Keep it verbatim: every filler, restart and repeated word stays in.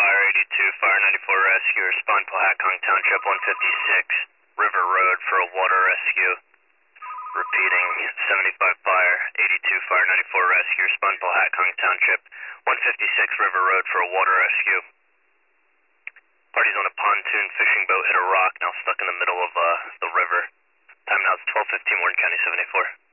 Fire eighty-two, Fire ninety-four Rescue, respond Powhatan Township one fifty-six, River Road for a water rescue. Repeating, seventy-five Fire, eighty-two Fire ninety-four Rescue, respond Powhatan Township one fifty-six, River Road for a water rescue. Party's on a pontoon fishing boat hit a rock, now stuck in the middle of uh, the river. Time now is twelve fifteen, Warren County seventy-four.